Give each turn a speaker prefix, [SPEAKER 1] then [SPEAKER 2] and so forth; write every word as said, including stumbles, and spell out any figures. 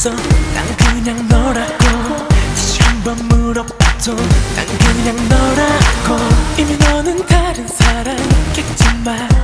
[SPEAKER 1] 없어. 난 그냥 너라고. 다시 한번 물어봐도 난 그냥 너라고. 이미 너는 다른 사람이겠지만